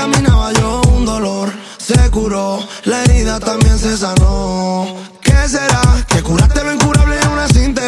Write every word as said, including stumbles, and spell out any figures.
caminaba yo, un dolor se curó, la herida también se sanó. ¿Qué será? Que curaste lo incurable en una cinta